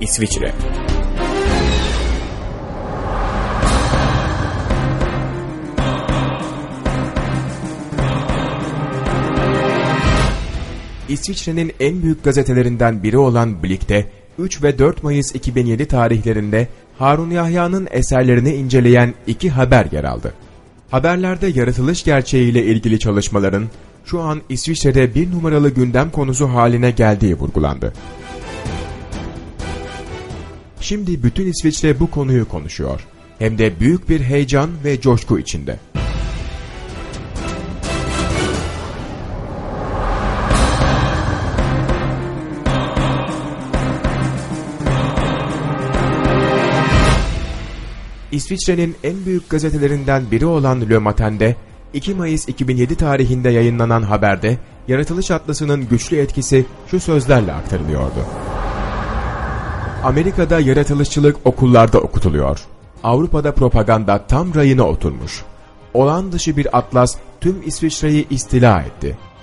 İsviçre. İsviçre'nin en büyük gazetelerinden biri olan Blick'te 3 ve 4 Mayıs 2007 tarihlerinde Harun Yahya'nın eserlerini inceleyen 2 haber yer aldı. Haberlerde yaratılış gerçeğiyle ilgili çalışmaların şu an İsviçre'de bir numaralı gündem konusu haline geldiği vurgulandı. Şimdi bütün İsviçre bu konuyu konuşuyor. Hem de büyük bir heyecan ve coşku içinde. İsviçre'nin en büyük gazetelerinden biri olan Le Matin'de 2 Mayıs 2007 tarihinde yayınlanan haberde yaratılış atlasının güçlü etkisi şu sözlerle aktarılıyordu. Amerika'da yaratılışçılık okullarda okutuluyor. Avrupa'da propaganda tam rayına oturmuş. Olağan dışı bir atlas tüm İsviçre'yi istila etti.